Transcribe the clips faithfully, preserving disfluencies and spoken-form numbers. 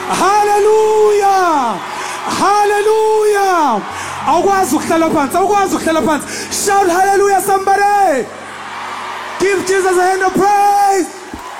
Hallelujah. Hallelujah. Shout hallelujah, somebody. Give Jesus a hand of praise.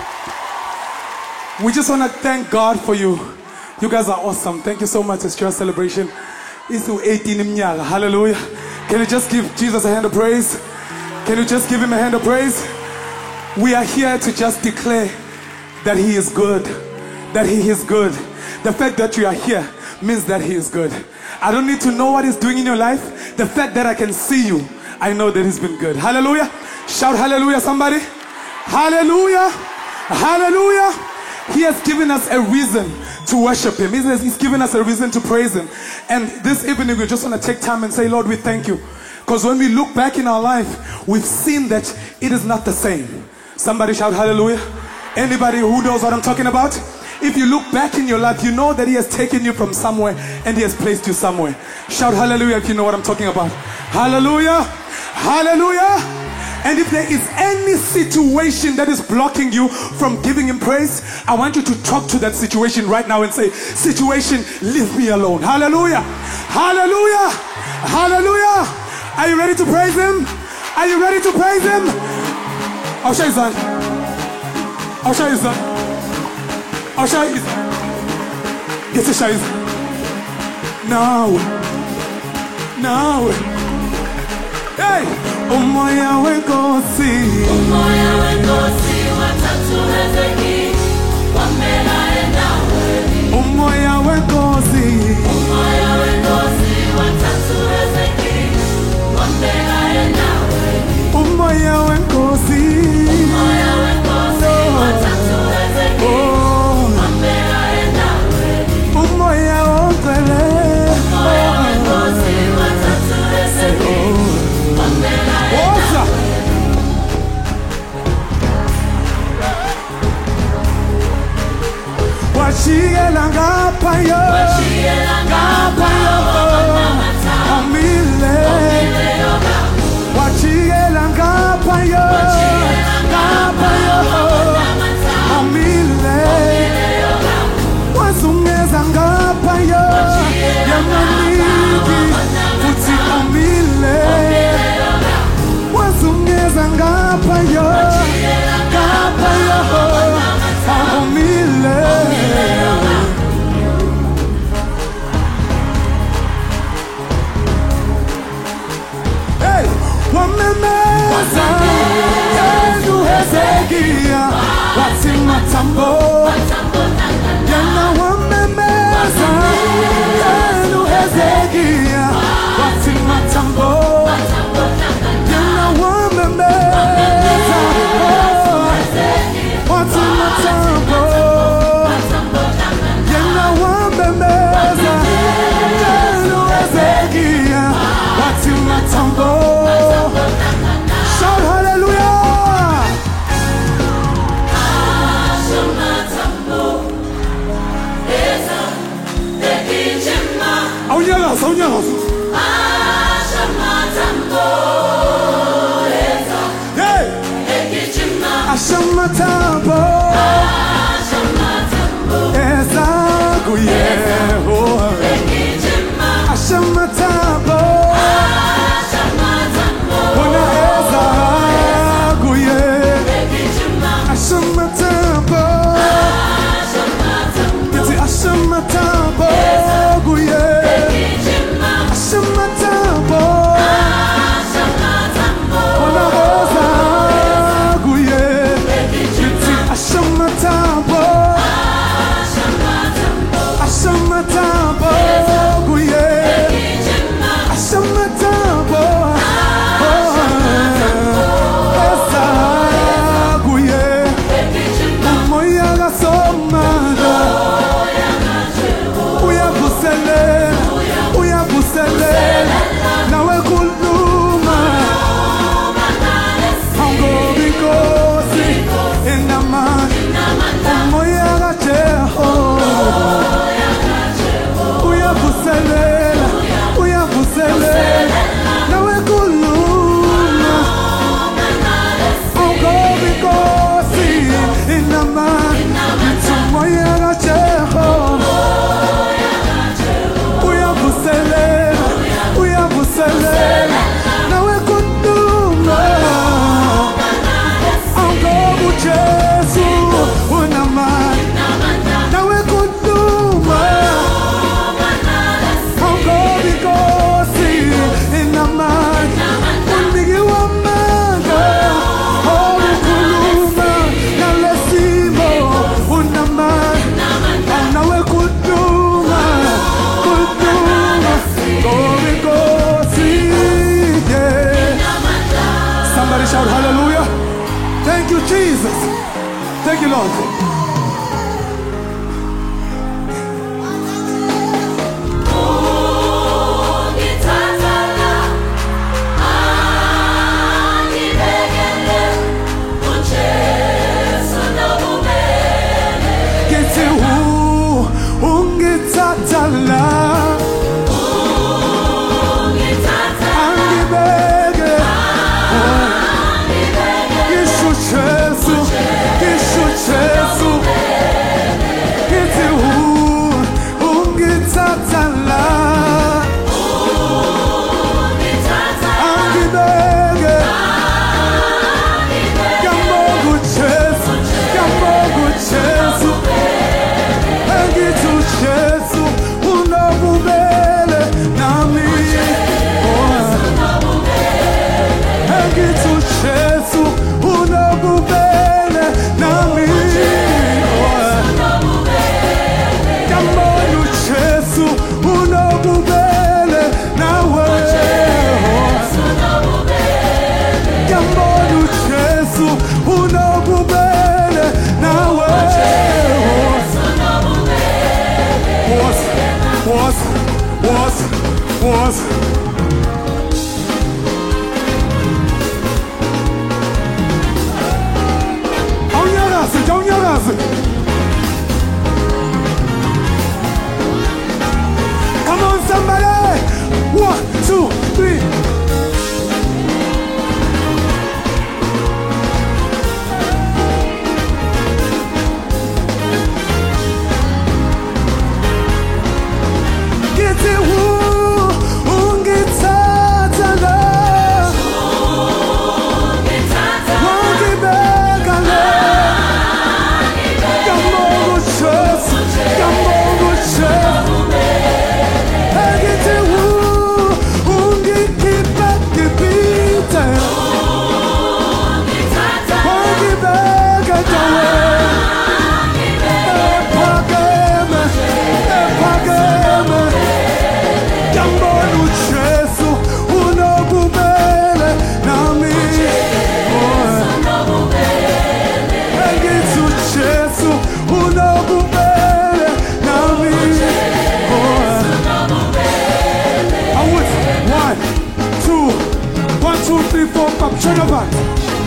We just want to thank God for you. You guys are awesome. Thank you so much. It's your celebration. It's eighteen imnyaka. Hallelujah. Can you just give Jesus a hand of praise? Can you just give him a hand of praise? We are here to just declare that he is good. That he is good. The fact that you are here means that he is good. I don't need to know what he's doing in your life. The fact that I can see you, I know that he's been good. Hallelujah. Shout hallelujah, somebody. Hallelujah. Hallelujah. He has given us a reason to worship him. He's given us a reason to praise him. And this evening we just want to take time and say, Lord, we thank you. Because when we look back in our life, we've seen that it is not the same. Somebody shout hallelujah. Anybody who knows what I'm talking about? If you look back in your life, you know that he has taken you from somewhere and he has placed you somewhere. Shout hallelujah if you know what I'm talking about. Hallelujah. Hallelujah. And if there is any situation that is blocking you from giving him praise, I want you to talk to that situation right now and say, situation, leave me alone. Hallelujah. Hallelujah. Hallelujah. Are you ready to praise him? Are you ready to praise him? I'll show you son. I'll show you son. I'll show you. Get to show you. Now. Now. Hey! Umoya wenkosi. Umoya wenkosi watatu hezeki. Wamela enawe. Umoya wenkosi. Umoya wenkosi watatu hezeki. Wamela enawe. Umoya wenkosi. Umoya wenkosi watatu hezeki. Umoya onkwele. Umoya wenkosi watatu hezeki. Oza. Wachiyela ngapha yo. Wachiyela ngapha yo. Omile. Wachiyela ngapha yo. Ngapha yo. Omile. Wazungeza ngapha yo. Yamaniki. Futhi omile. Wazungeza ngapha yo. Ngapha yo. Omile. Hey, wamemeza yenu Hezekia wati matambo. Yana wamemeza yenu Hezekia wati matambo. Yana wamemeza wati matambo. Yana wamemeza yenu Hezekia wati matambo. Shout hallelujah. Aunyalas, aunyalas. Hey. Ashamatambo. Lord. Get it, ooh, ungitatala. Was, was, was. Awunyakaze, awunyakaze. Come on, somebody. One, two, three. Turn up back.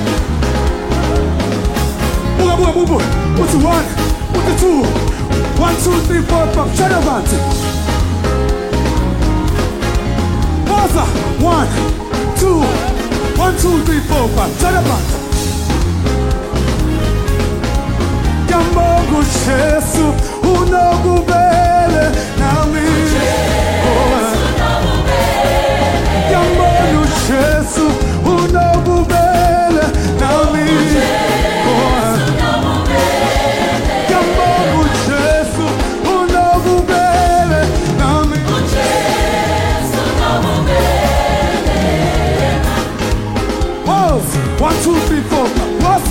Buga, buga, buga. What's the one? What's the two? One, two, three, four, five. Turn up back. Pause. One, two. One, two, three, four, five. Turn up back. Yamongo Jesu, unokubele nami. Yamongo Jesu. Unokubele nami. Yamongo Jesu, unokubele nami. One, two, three, four, what?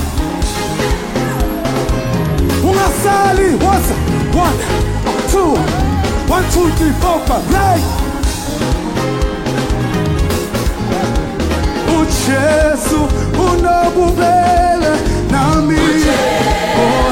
Ungasali, what? One, two, one, two, three, four, five, right? Jesu, unokubele nami. Oh.